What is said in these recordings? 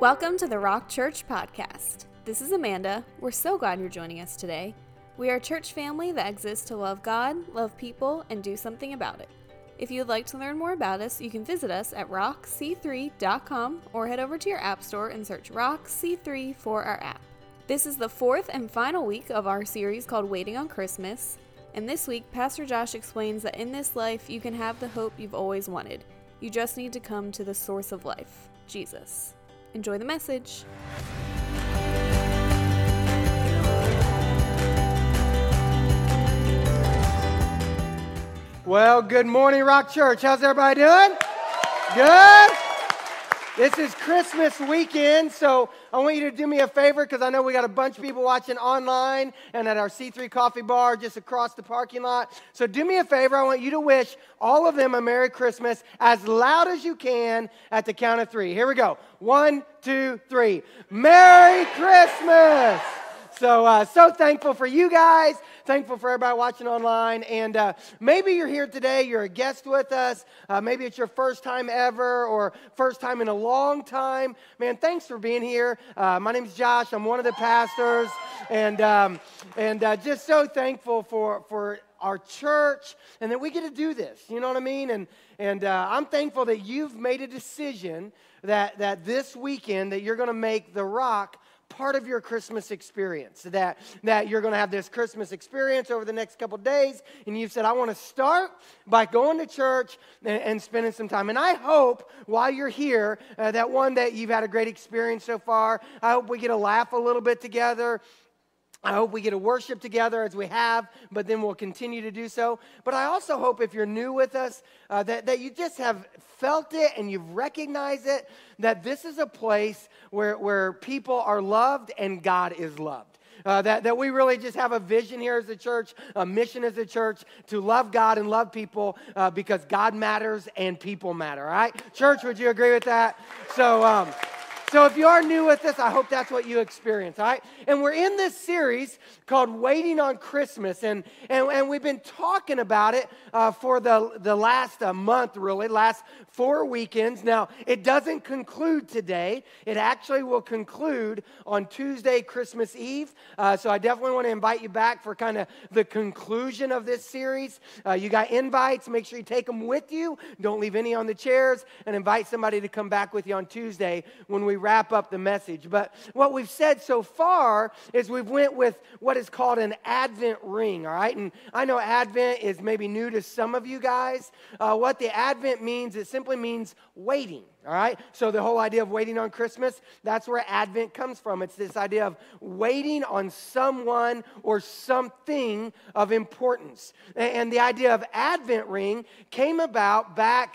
Welcome to the Rock Church Podcast. This is Amanda. We're so glad you're joining us today. We are a church family that exists to love God, love people, and do something about it. If you would like to learn more about us, you can visit us at rockc3.com or head over to your app store and search Rock C3 for our app. This is the fourth and final week of our series called Waiting on Christmas. And this week, Pastor Josh explains that in this life, you can have the hope you've always wanted. You just need to come to the source of life, Jesus. Enjoy the message. Well, good morning, Rock Church. How's everybody doing? Good? This is Christmas weekend, so I want you to do me a favor because I know we got a bunch of people watching online and at our C3 coffee bar just across the parking lot. So do me a favor. I want you to wish all of them a Merry Christmas as loud as you can at the count of three. Here we go. 1, 2, 3. Merry Christmas! So thankful for you guys, thankful for everybody watching online, and maybe you're here today, you're a guest with us, maybe it's your first time ever or first time in a long time. Man, thanks for being here. My name's Josh, I'm one of the pastors, and just so thankful for our church and that we get to do this, you know what I mean? And I'm thankful that you've made a decision that this weekend that you're going to make the Rock part of your Christmas experience, that you're going to have this Christmas experience over the next couple days, and you've said, I want to start by going to church and spending some time. And I hope while you're here that you've had a great experience so far. I hope we get to laugh a little bit together. I hope we get to worship together as we have, but then we'll continue to do so. But I also hope if you're new with us, that you just have felt it and you've recognized it, that this is a place where people are loved and God is loved. That we really just have a vision here as a church, a mission as a church to love God and love people because God matters and people matter, all right? Church, would you agree with that? So if you are new with us, I hope that's what you experience, all right? And we're in this series called Waiting on Christmas, and we've been talking about it for the last month, really, last 4 weekends. Now, it doesn't conclude today. It actually will conclude on Tuesday, Christmas Eve. So I definitely want to invite you back for kind of the conclusion of this series. You got invites. Make sure you take them with you. Don't leave any on the chairs, and invite somebody to come back with you on Tuesday when we wrap up the message. But what we've said so far is we've went with what is called an Advent ring, all right? And I know Advent is maybe new to some of you guys. What the Advent means, it simply means waiting, all right? So the whole idea of waiting on Christmas, that's where Advent comes from. It's this idea of waiting on someone or something of importance. And the idea of Advent ring came about back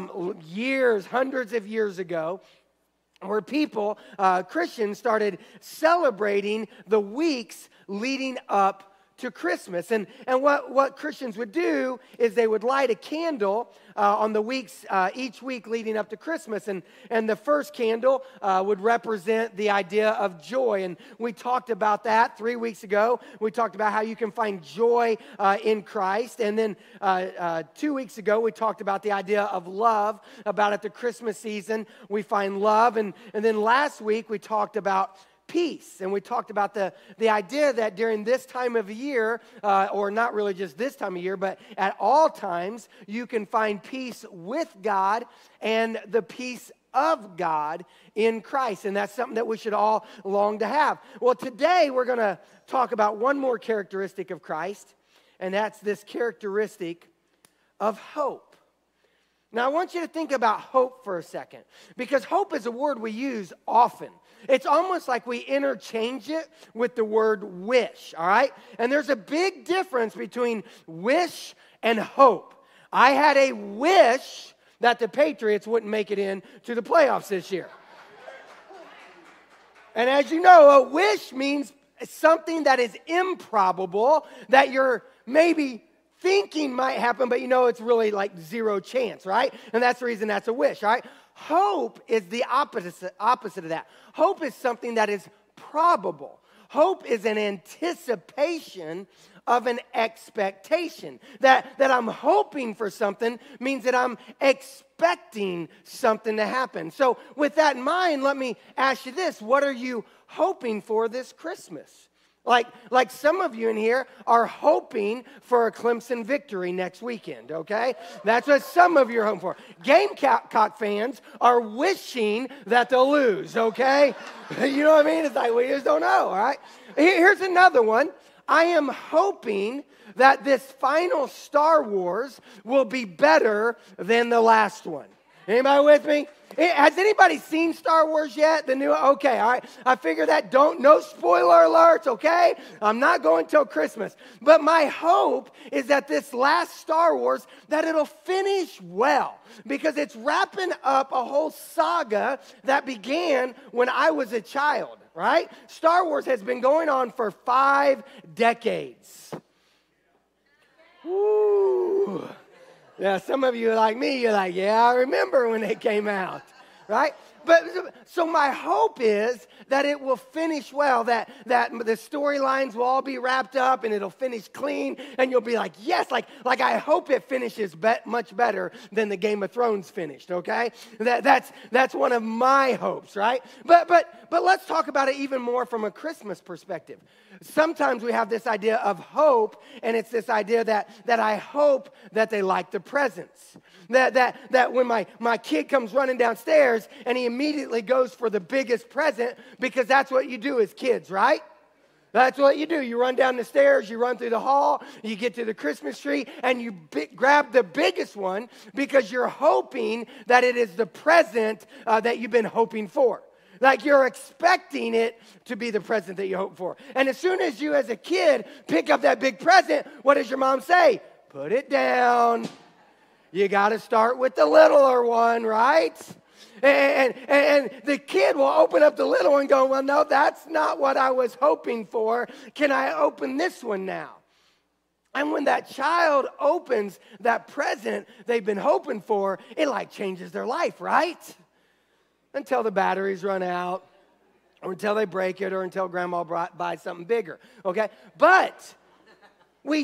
hundreds of years ago, where people, Christians, started celebrating the weeks leading up to Christmas. And what Christians would do is they would light a candle on the weeks, each week leading up to Christmas. And the first candle would represent the idea of joy. And we talked about that 3 weeks ago. We talked about how you can find joy in Christ. And then 2 weeks ago, we talked about the idea of love, about at the Christmas season, we find love. And then last week, we talked about peace. And we talked about the idea that during this time of year, or not really just this time of year, but at all times, you can find peace with God and the peace of God in Christ. And that's something that we should all long to have. Well, today we're going to talk about one more characteristic of Christ, and that's this characteristic of hope. Now, I want you to think about hope for a second, because hope is a word we use often. It's almost like we interchange it with the word wish, all right? And there's a big difference between wish and hope. I had a wish that the Patriots wouldn't make it in to the playoffs this year. And as you know, a wish means something that is improbable, that you're maybe thinking might happen, but you know it's really like zero chance, right? And that's the reason that's a wish, all right? Hope is the opposite of that. Hope is something that is probable. Hope is an anticipation of an expectation. That I'm hoping for something means that I'm expecting something to happen. So with that in mind, let me ask you this. What are you hoping for this Christmas? Like some of you in here are hoping for a Clemson victory next weekend, okay? That's what some of you are hoping for. Gamecock fans are wishing that they'll lose, okay? You know what I mean? It's like, we just don't know, all right? Here's another one. I am hoping that this final Star Wars will be better than the last one. Anybody with me? Has anybody seen Star Wars yet? The new, okay, all right. I figure that no spoiler alerts, okay? I'm not going till Christmas. But my hope is that this last Star Wars, that it'll finish well. Because it's wrapping up a whole saga that began when I was a child, right? Star Wars has been going on for 5 decades. Woo. Yeah, some of you are like me, you're like, yeah, I remember when it came out, right? But so my hope is that it will finish well, that the storylines will all be wrapped up and it'll finish clean, and you'll be like, yes, like I hope it finishes much better than the Game of Thrones finished, okay? That's one of my hopes, right? But let's talk about it even more from a Christmas perspective. Sometimes we have this idea of hope, and it's this idea that I hope that they like the presents. That when my kid comes running downstairs and he immediately goes for the biggest present, because that's what you do as kids, right? That's what you do. You run down the stairs, you run through the hall, you get to the Christmas tree, and you grab the biggest one because you're hoping that it is the present that you've been hoping for. Like you're expecting it to be the present that you hope for. And as soon as you as a kid pick up that big present, what does your mom say? Put it down. You got to start with the littler one, right? And the kid will open up the little one and go, well, no, that's not what I was hoping for. Can I open this one now? And when that child opens that present they've been hoping for, it like changes their life, right? Until the batteries run out, or until they break it, or until grandma buys something bigger, okay? But we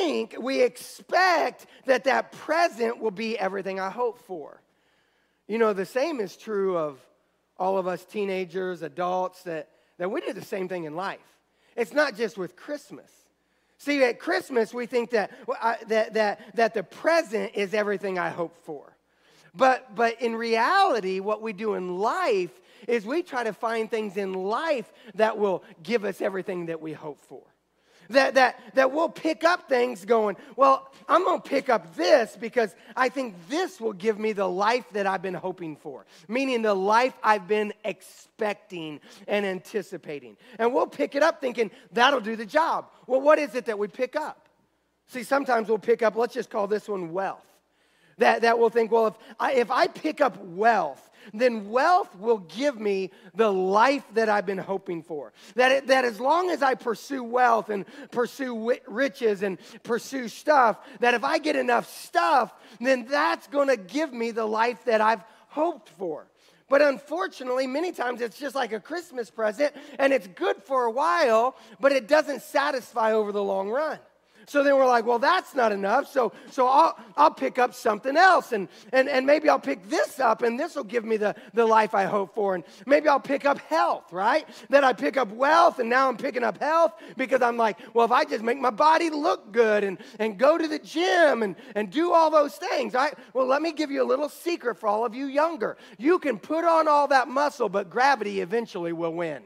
expect that present will be everything I hope for. You know, the same is true of all of us teenagers, adults, that we do the same thing in life. It's not just with Christmas. See, at Christmas, we think that the present is everything I hope for. But in reality, what we do in life is we try to find things in life that will give us everything that we hope for. That we'll pick up things going, well, I'm going to pick up this because I think this will give me the life that I've been hoping for. Meaning the life I've been expecting and anticipating. And we'll pick it up thinking, that'll do the job. Well, what is it that we pick up? See, sometimes we'll pick up, let's just call this one wealth. That we'll think, well, if I pick up wealth, then wealth will give me the life that I've been hoping for. That as long as I pursue wealth and pursue riches and pursue stuff, that if I get enough stuff, then that's going to give me the life that I've hoped for. But unfortunately, many times it's just like a Christmas present, and it's good for a while, but it doesn't satisfy over the long run. So then we're like, well, that's not enough, so I'll pick up something else, and maybe I'll pick this up, and this will give me the life I hope for, and maybe I'll pick up health, right? Then I pick up wealth, and now I'm picking up health, because I'm like, well, if I just make my body look good, and go to the gym, and do all those things, right? Well, let me give you a little secret for all of you younger. You can put on all that muscle, but gravity eventually will win.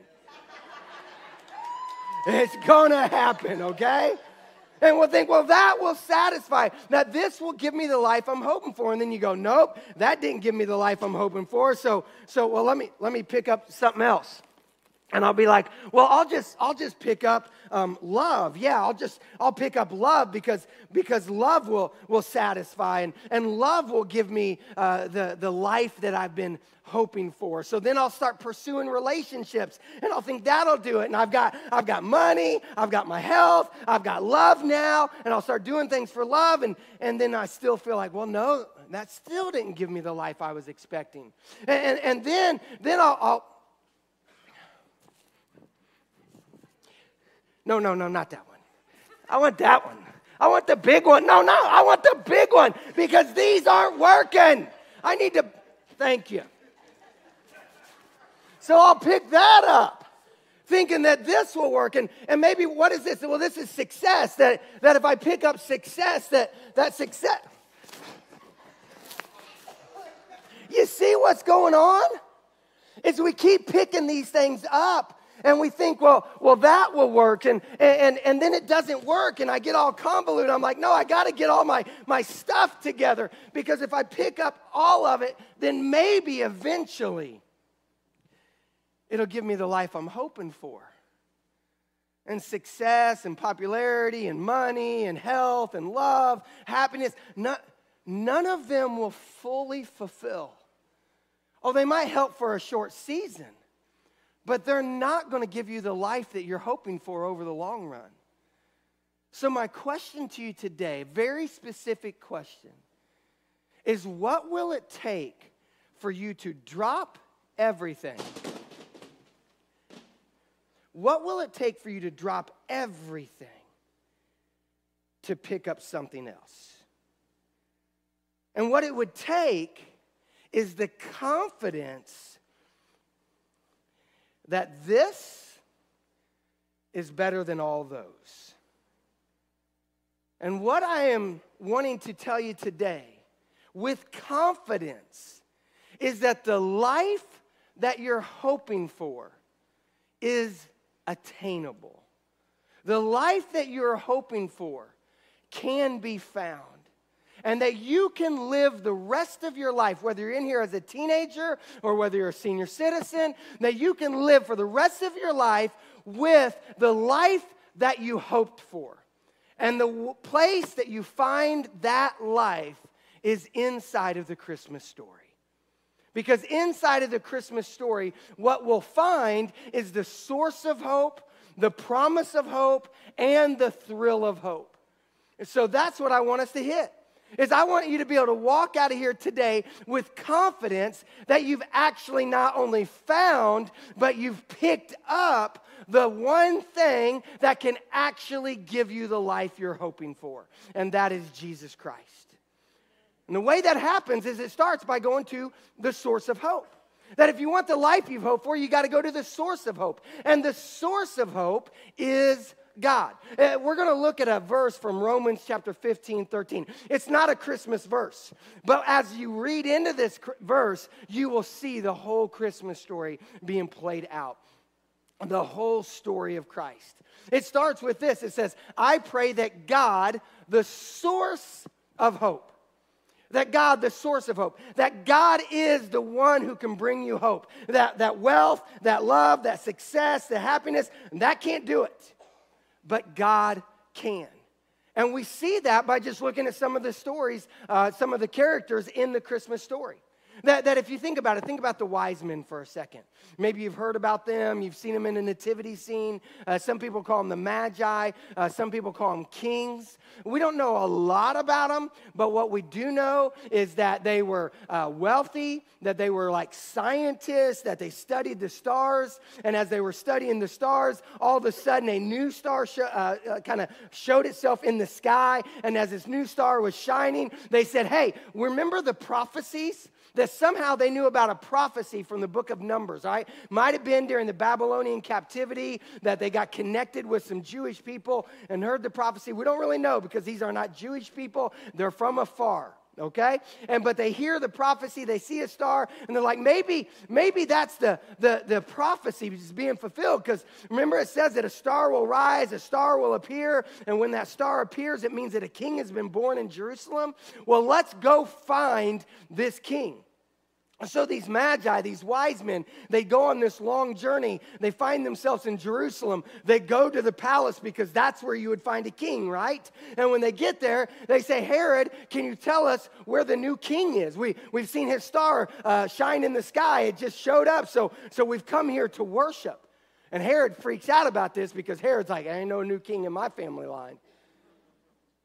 It's gonna happen, okay? And we'll think, well, that will satisfy. Now, this will give me the life I'm hoping for. And then you go, nope, that didn't give me the life I'm hoping for. So well, let me pick up something else. And I'll be like, well, I'll just pick up love. Yeah, I'll pick up love because love will satisfy, and love will give me the life that I've been hoping for. So then I'll start pursuing relationships, and I'll think that'll do it. And I've got money, I've got my health, I've got love now, and I'll start doing things for love, and then I still feel like, well, no, that still didn't give me the life I was expecting. And then I'll No, not that one. I want that one. I want the big one. No, I want the big one because these aren't working. I need to, thank you. So I'll pick that up, thinking that this will work. And maybe, what is this? Well, this is success, that if I pick up success, that success. You see what's going on? Is we keep picking these things up, and we think, well, that will work, and then it doesn't work, and I get all convoluted. I'm like, no, I got to get all my stuff together, because if I pick up all of it, then maybe eventually it'll give me the life I'm hoping for. And success and popularity and money and health and love, happiness, none of them will fully fulfill. Oh, they might help for a short season, but they're not going to give you the life that you're hoping for over the long run. So my question to you today, very specific question, is what will it take for you to drop everything? What will it take for you to drop everything to pick up something else? And what it would take is the confidence that this is better than all those. And what I am wanting to tell you today with confidence is that the life that you're hoping for is attainable. The life that you're hoping for can be found. And that you can live the rest of your life, whether you're in here as a teenager or whether you're a senior citizen, that you can live for the rest of your life with the life that you hoped for. And the place that you find that life is inside of the Christmas story. Because inside of the Christmas story, what we'll find is the source of hope, the promise of hope, and the thrill of hope. And so that's what I want us to hit. Is I want you to be able to walk out of here today with confidence that you've actually not only found, but you've picked up the one thing that can actually give you the life you're hoping for, and that is Jesus Christ. And the way that happens is it starts by going to the source of hope. That if you want the life you've hoped for, you got to go to the source of hope. And the source of hope is God. We're going to look at a verse from Romans chapter 15:13. It's not a Christmas verse, but as you read into this verse, you will see the whole Christmas story being played out. The whole story of Christ. It starts with this. It says, I pray that God, the source of hope, that God, the source of hope, that God is the one who can bring you hope. That wealth, that love, that success, the happiness, that can't do it. But God can. And we see that by just looking at some of the stories, some of the characters in the Christmas story. That if you think about it, think about the wise men for a second. Maybe you've heard about them. You've seen them in the nativity scene. Some people call them the Magi. Some people call them kings. We don't know a lot about them, but what we do know is that they were wealthy, that they were like scientists, that they studied the stars. And as they were studying the stars, all of a sudden a new star kind of showed itself in the sky. And as this new star was shining, they said, hey, remember the prophecies? That somehow they knew about a prophecy from the book of Numbers, all right? Might have been during the Babylonian captivity that they got connected with some Jewish people and heard the prophecy. We don't really know because these are not Jewish people. They're from afar, okay? But they hear the prophecy, they see a star, and they're like, maybe that's the prophecy is being fulfilled. Because remember it says that a star will rise, a star will appear, and when that star appears, it means that a king has been born in Jerusalem. Well, let's go find this king. So these magi, these wise men, they go on this long journey. They find themselves in Jerusalem. They go to the palace because that's where you would find a king, right? And when they get there, they say, Herod, can you tell us where the new king is? We've seen his star shine in the sky. It just showed up, so we've come here to worship. And Herod freaks out about this because Herod's like, I ain't no new king in my family line.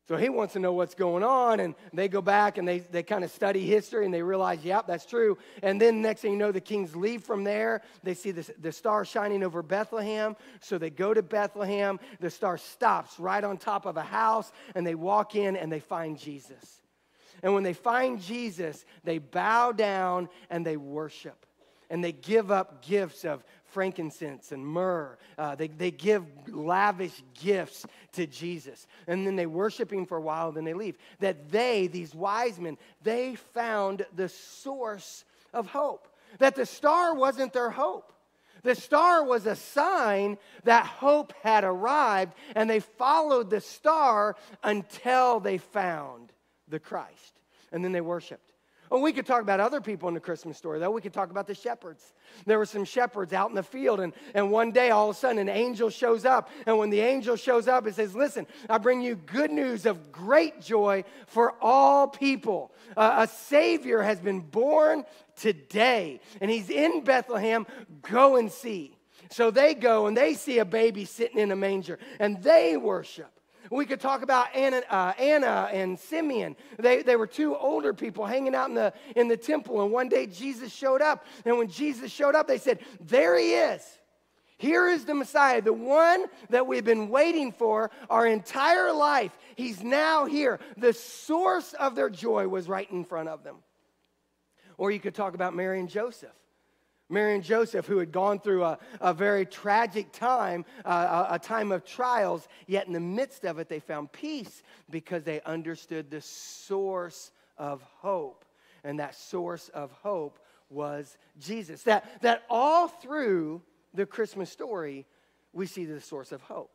So he wants to know what's going on, and they go back and they kind of study history, and they realize, yep, that's true. And then next thing you know, the kings leave from there. They see the star shining over Bethlehem, so they go to Bethlehem. The star stops right on top of a house, and they walk in, and they find Jesus. And when they find Jesus, they bow down, and they worship. And they give up gifts of frankincense and myrrh. They give lavish gifts to Jesus. And then they worship him for a while, then they leave. That these wise men, they found the source of hope. That the star wasn't their hope. The star was a sign that hope had arrived, and they followed the star until they found the Christ. And then they worshiped. Well, we could talk about other people in the Christmas story, though. We could talk about the shepherds. There were some shepherds out in the field, and one day, all of a sudden, an angel shows up. And when the angel shows up, it says, listen, I bring you good news of great joy for all people. A Savior has been born today, and he's in Bethlehem. Go and see. So they go, and they see a baby sitting in a manger, and they worship. We could talk about Anna and Simeon. They were two older people hanging out in the temple, and one day Jesus showed up. And when Jesus showed up, they said, there he is. Here is the Messiah, the one that we've been waiting for our entire life. He's now here. The source of their joy was right in front of them. Or you could talk about Mary and Joseph. Mary and Joseph, who had gone through a very tragic time, a time of trials, yet in the midst of it, they found peace because they understood the source of hope. And that source of hope was Jesus. That all through the Christmas story, we see the source of hope.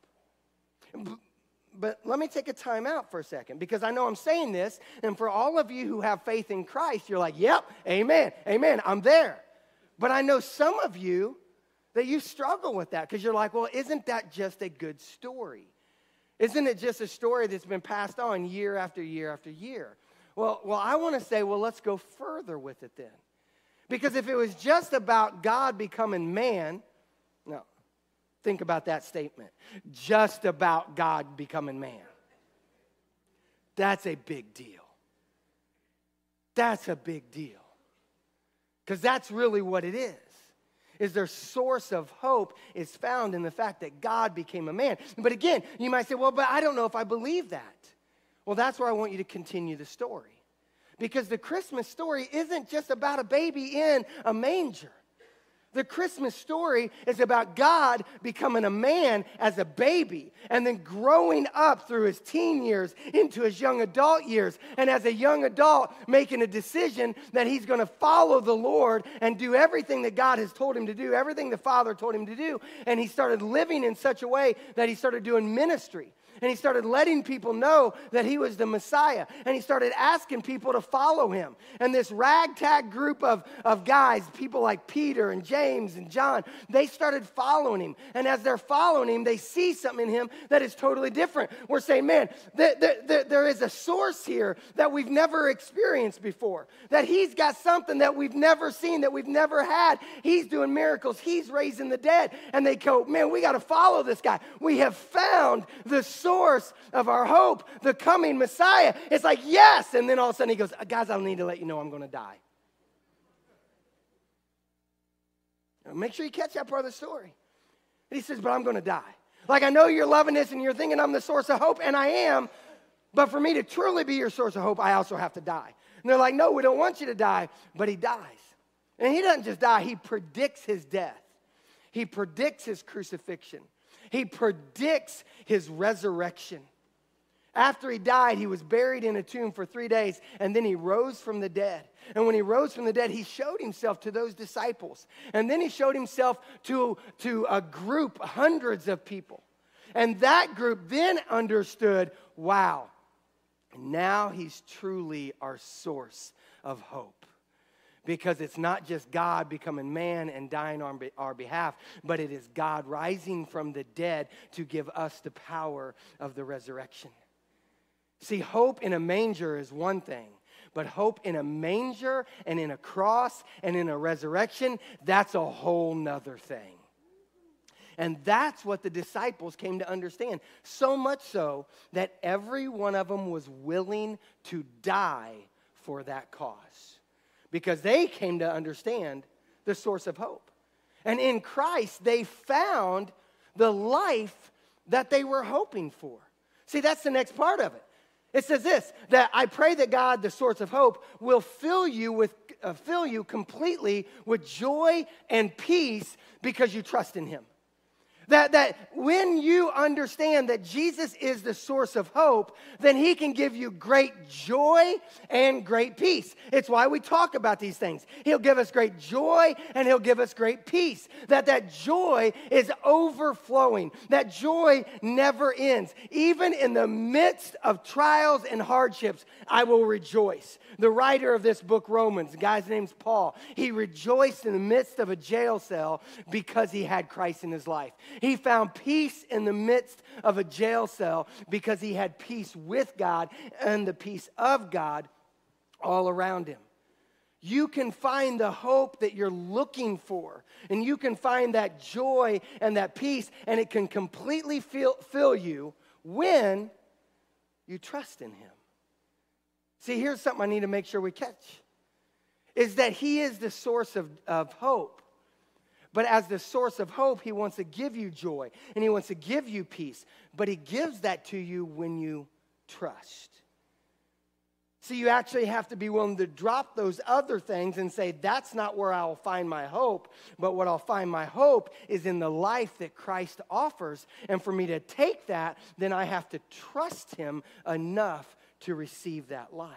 But let me take a time out for a second, because I know I'm saying this, and for all of you who have faith in Christ, you're like, yep, amen, I'm there. But I know some of you that you struggle with that because you're like, well, isn't that just a good story? Isn't it just a story that's been passed on year after year after year? Well, I want to say, well, let's go further with it then. Because if it was just about God becoming man, no, think about that statement. Just about God becoming man. That's a big deal. That's a big deal. Because that's really what it is their source of hope is found in the fact that God became a man. But again, you might say, well, but I don't know if I believe that. Well, that's where I want you to continue the story. Because the Christmas story isn't just about a baby in a manger. The Christmas story is about God becoming a man as a baby and then growing up through his teen years into his young adult years. And as a young adult, making a decision that he's going to follow the Lord and do everything that God has told him to do, everything the Father told him to do. And he started living in such a way that he started doing ministry. And he started letting people know that he was the Messiah. And he started asking people to follow him. And this ragtag group of guys, people like Peter and James and John, they started following him. And as they're following him, they see something in him that is totally different. We're saying, man, there is a source here that we've never experienced before. That he's got something that we've never seen, that we've never had. He's doing miracles. He's raising the dead. And they go, man, we got to follow this guy. We have found the source of our hope, the coming Messiah. It's like, yes. And then all of a sudden he goes, guys, I need to let you know I'm going to die. Make sure you catch that part of the story. And he says, but I'm going to die. Like, I know you're loving this and you're thinking I'm the source of hope, and I am. But for me to truly be your source of hope, I also have to die. And they're like, no, we don't want you to die. But he dies. And he doesn't just die. He predicts his death. He predicts his crucifixion. He predicts his resurrection. After he died, he was buried in a tomb for 3 days, and then he rose from the dead. And when he rose from the dead, he showed himself to those disciples. And then he showed himself to a group, hundreds of people. And that group then understood, wow, now he's truly our source of hope. Because it's not just God becoming man and dying on our behalf, but it is God rising from the dead to give us the power of the resurrection. See, hope in a manger is one thing, but hope in a manger and in a cross and in a resurrection, that's a whole nother thing. And that's what the disciples came to understand. So much so that every one of them was willing to die for that cause. Because they came to understand the source of hope. And in Christ, they found the life that they were hoping for. See, that's the next part of it. It says this, that I pray that God, the source of hope, will fill you completely with joy and peace because you trust in him. That when you understand that Jesus is the source of hope, then he can give you great joy and great peace. It's why we talk about these things. He'll give us great joy and he'll give us great peace. That joy is overflowing. That joy never ends. Even in the midst of trials and hardships, I will rejoice. The writer of this book, Romans, the guy's name's Paul, he rejoiced in the midst of a jail cell because he had Christ in his life. He found peace in the midst of a jail cell because he had peace with God and the peace of God all around him. You can find the hope that you're looking for, and you can find that joy and that peace, and it can completely fill you when you trust in him. See, here's something I need to make sure we catch, is that he is the source of hope. But as the source of hope, he wants to give you joy and he wants to give you peace. But he gives that to you when you trust. See, you actually have to be willing to drop those other things and say, that's not where I'll find my hope. But what I'll find my hope is in the life that Christ offers. And for me to take that, then I have to trust him enough to receive that life.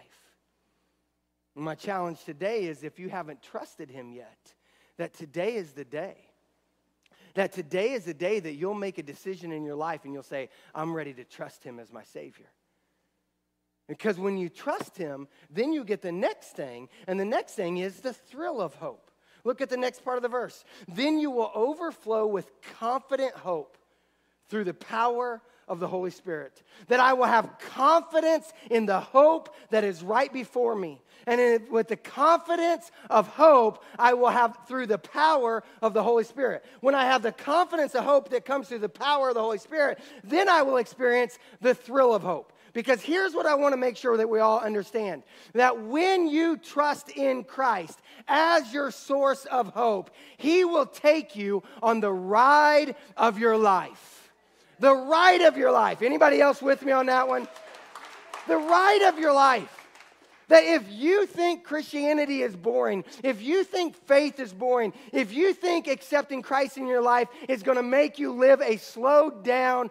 And my challenge today is if you haven't trusted him yet, that today is the day. That today is the day that you'll make a decision in your life and you'll say, I'm ready to trust him as my Savior. Because when you trust him, then you get the next thing, and the next thing is the thrill of hope. Look at the next part of the verse. Then you will overflow with confident hope through the power of the Holy Spirit. That I will have confidence in the hope that is right before me. And with the confidence of hope, I will have through the power of the Holy Spirit. When I have the confidence of hope that comes through the power of the Holy Spirit, then I will experience the thrill of hope. Because here's what I want to make sure that we all understand. That when you trust in Christ as your source of hope, he will take you on the ride of your life. The ride of your life. Anybody else with me on that one? The ride of your life. That if you think Christianity is boring, if you think faith is boring, if you think accepting Christ in your life is going to make you live a slowed down,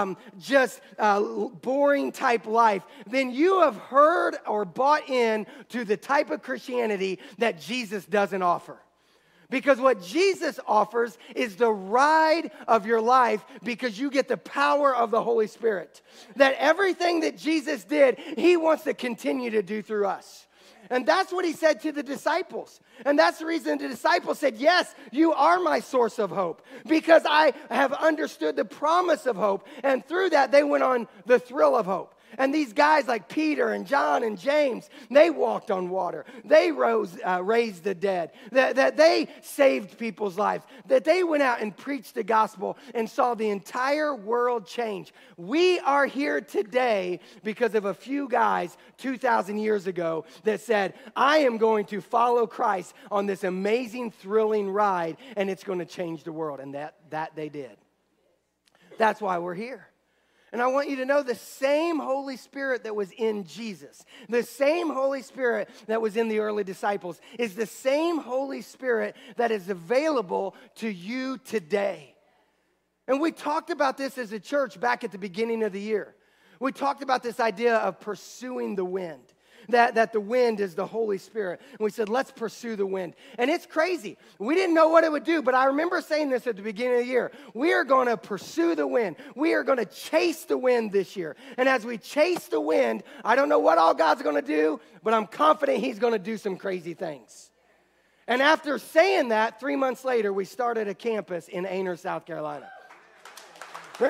boring type life, then you have heard or bought in to the type of Christianity that Jesus doesn't offer. Because what Jesus offers is the ride of your life because you get the power of the Holy Spirit. That everything that Jesus did, he wants to continue to do through us. And that's what he said to the disciples. And that's the reason the disciples said, yes, you are my source of hope. Because I have understood the promise of hope. And through that, they went on the thrill of hope. And these guys like Peter and John and James, they walked on water. They raised the dead. That they saved people's lives. That they went out and preached the gospel and saw the entire world change. We are here today because of a few guys 2,000 years ago that said, I am going to follow Christ on this amazing, thrilling ride, and it's going to change the world. And that they did. That's why we're here. And I want you to know the same Holy Spirit that was in Jesus, the same Holy Spirit that was in the early disciples, is the same Holy Spirit that is available to you today. And we talked about this as a church back at the beginning of the year. We talked about this idea of pursuing the wind. That the wind is the Holy Spirit. And we said, let's pursue the wind. And it's crazy. We didn't know what it would do, but I remember saying this at the beginning of the year. We are going to pursue the wind. We are going to chase the wind this year. And as we chase the wind, I don't know what all God's going to do, but I'm confident he's going to do some crazy things. And after saying that, 3 months later, we started a campus in Ainer, South Carolina.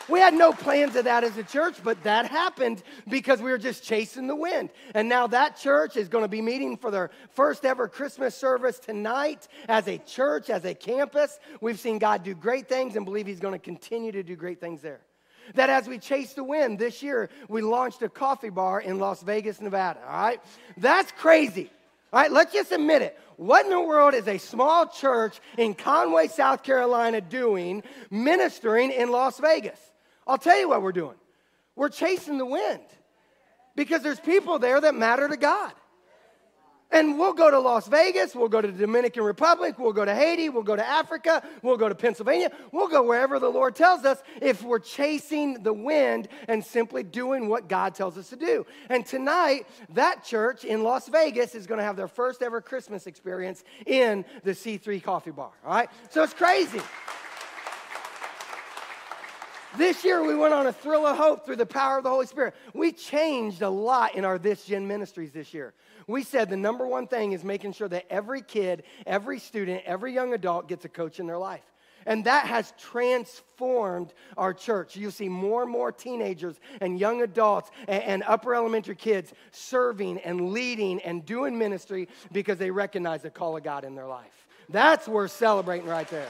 We had no plans of that as a church, but that happened because we were just chasing the wind. And now that church is going to be meeting for their first ever Christmas service tonight as a church, as a campus. We've seen God do great things and believe he's going to continue to do great things there. That as we chase the wind this year, we launched a coffee bar in Las Vegas, Nevada, all right? That's crazy. All right, let's just admit it. What in the world is a small church in Conway, South Carolina doing, ministering in Las Vegas? I'll tell you what we're doing. We're chasing the wind because there's people there that matter to God. And we'll go to Las Vegas, we'll go to the Dominican Republic, we'll go to Haiti, we'll go to Africa, we'll go to Pennsylvania, we'll go wherever the Lord tells us if we're chasing the wind and simply doing what God tells us to do. And tonight, that church in Las Vegas is going to have their first ever Christmas experience in the C3 Coffee Bar, all right? So it's crazy. This year, we went on a thrill of hope through the power of the Holy Spirit. We changed a lot in our This Gen ministries this year. We said the number one thing is making sure that every kid, every student, every young adult gets a coach in their life. And that has transformed our church. You'll see more and more teenagers and young adults and upper elementary kids serving and leading and doing ministry because they recognize the call of God in their life. That's worth celebrating right there.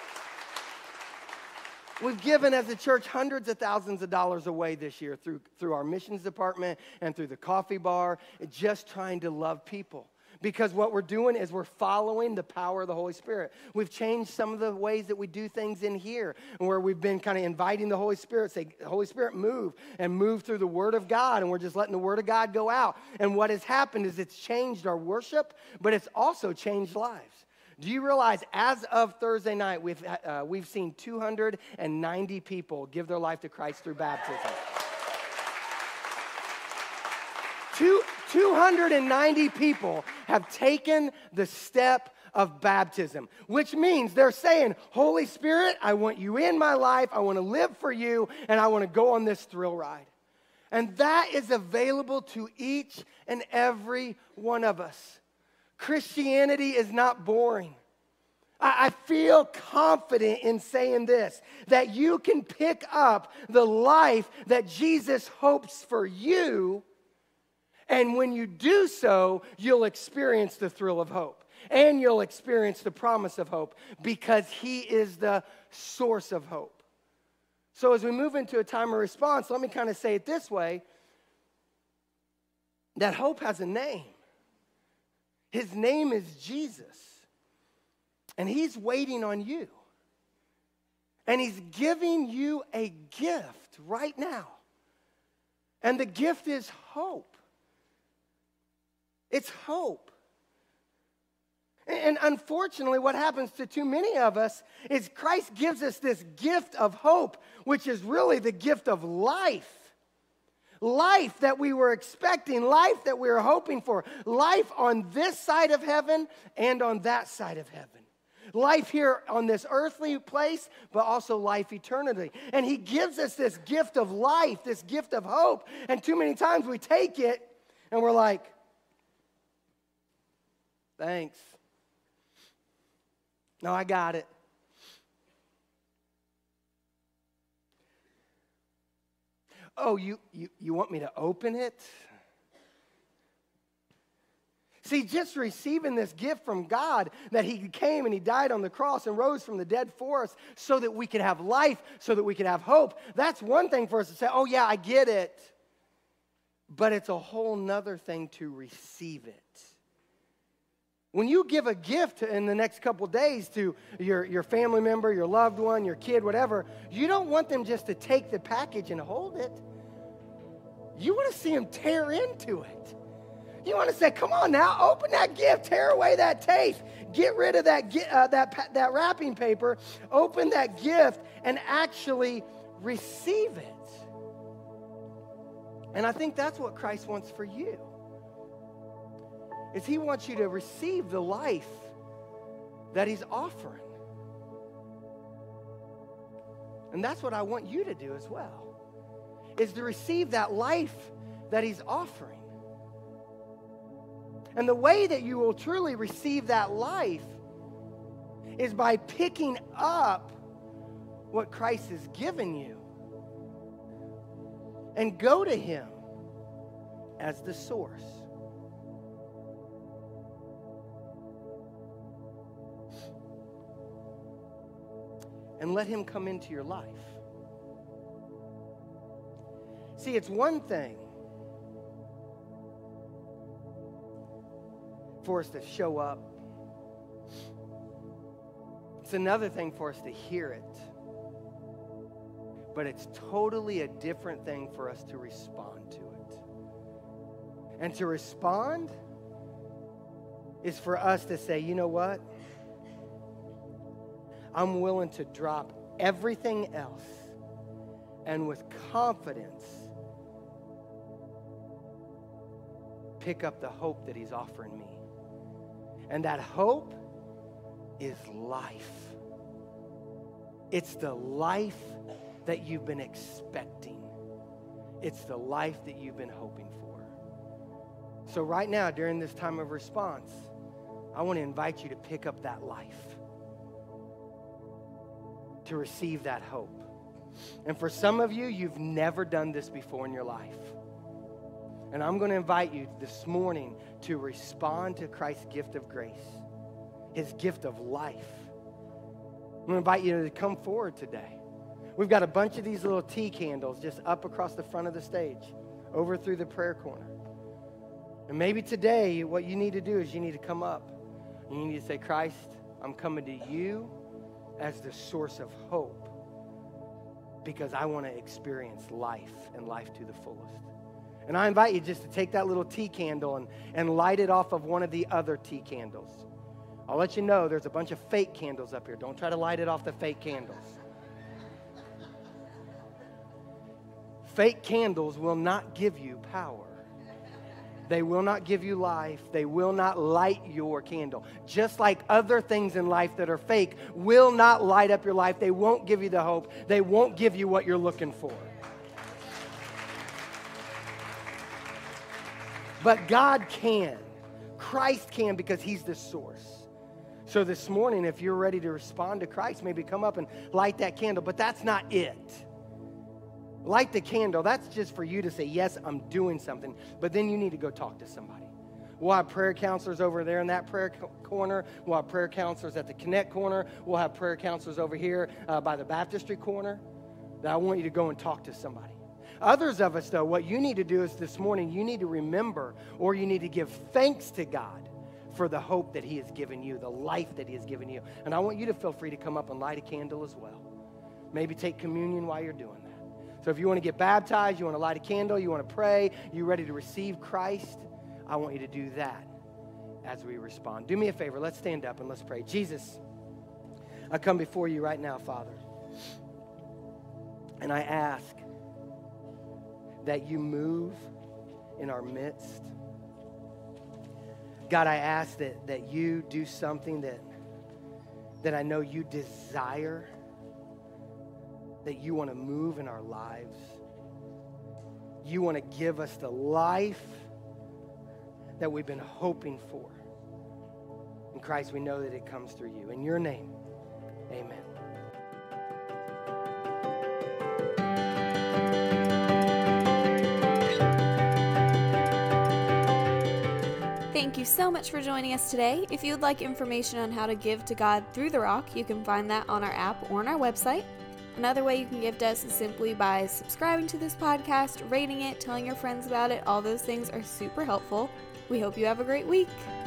We've given as a church hundreds of thousands of dollars away this year through our missions department and through the coffee bar, just trying to love people. Because what we're doing is we're following the power of the Holy Spirit. We've changed some of the ways that we do things in here, where we've been kind of inviting the Holy Spirit, say, Holy Spirit, move, and move through the Word of God, and we're just letting the Word of God go out. And what has happened is it's changed our worship, but it's also changed lives. Do you realize as of Thursday night, we've seen 290 people give their life to Christ through baptism? 290 people have taken the step of baptism, which means they're saying, Holy Spirit, I want you in my life, I want to live for you, and I want to go on this thrill ride. And that is available to each and every one of us. Christianity is not boring. I feel confident in saying this, that you can pick up the life that Jesus hopes for you, and when you do so, you'll experience the thrill of hope, and you'll experience the promise of hope, because he is the source of hope. So as we move into a time of response, let me kind of say it this way, that hope has a name. His name is Jesus. And he's waiting on you. And he's giving you a gift right now. And the gift is hope. It's hope. And unfortunately, what happens to too many of us is Christ gives us this gift of hope, which is really the gift of life. Life that we were expecting, life that we were hoping for, life on this side of heaven and on that side of heaven. Life here on this earthly place, but also life eternally. And he gives us this gift of life, this gift of hope. And too many times we take it and we're like, thanks. No, I got it. Oh, you want me to open it? See, just receiving this gift from God, that he came and he died on the cross and rose from the dead for us so that we could have life, so that we could have hope, that's one thing for us to say, oh yeah, I get it. But it's a whole nother thing to receive it. When you give a gift in the next couple days to your family member, your loved one, your kid, whatever, you don't want them just to take the package and hold it. You want to see them tear into it. You want to say, come on now, open that gift, tear away that tape, get rid of that wrapping paper, open that gift, and actually receive it. And I think that's what Christ wants for you. Is he wants you to receive the life that he's offering. And that's what I want you to do as well, is to receive that life that he's offering. And the way that you will truly receive that life is by picking up what Christ has given you and go to him as the source. And let him come into your life. See, it's one thing for us to show up. It's another thing for us to hear it. But it's totally a different thing for us to respond to it. And to respond is for us to say, you know what? I'm willing to drop everything else and with confidence pick up the hope that he's offering me. And that hope is life. It's the life that you've been expecting. It's the life that you've been hoping for. So right now, during this time of response, I want to invite you to pick up that life, to receive that hope. And for some of you, you've never done this before in your life. And I'm going to invite you this morning to respond to Christ's gift of grace, his gift of life. I'm going to invite you to come forward today. We've got a bunch of these little tea candles just up across the front of the stage, over through the prayer corner. And maybe today what you need to do is you need to come up. And you need to say, Christ, I'm coming to you as the source of hope because I want to experience life and life to the fullest. And I invite you just to take that little tea candle and light it off of one of the other tea candles. I'll let you know there's a bunch of fake candles up here. Don't try to light it off the fake candles. Fake candles will not give you power. They will not give you life. They will not light your candle. Just like other things in life that are fake will not light up your life. They won't give you the hope. They won't give you what you're looking for. But God can. Christ can because he's the source. So this morning, if you're ready to respond to Christ, maybe come up and light that candle. But that's not it. Light the candle. That's just for you to say, yes, I'm doing something. But then you need to go talk to somebody. We'll have prayer counselors over there in that prayer corner. We'll have prayer counselors at the Connect corner. We'll have prayer counselors over here by the baptistry corner. That I want you to go and talk to somebody. Others of us, though, what you need to do is this morning, you need to remember or you need to give thanks to God for the hope that he has given you, the life that he has given you. And I want you to feel free to come up and light a candle as well. Maybe take communion while you're doing that. So if you want to get baptized, you want to light a candle, you want to pray, you're ready to receive Christ, I want you to do that as we respond. Do me a favor. Let's stand up and let's pray. Jesus, I come before you right now, Father, and I ask that you move in our midst. God, I ask that you do something that I know you desire, that you want to move in our lives. You want to give us the life that we've been hoping for. In Christ, we know that it comes through you. In your name, amen. Thank you so much for joining us today. If you would like information on how to give to God through The Rock, you can find that on our app or on our website. Another way you can give to us is simply by subscribing to this podcast, rating it, telling your friends about it. All those things are super helpful. We hope you have a great week.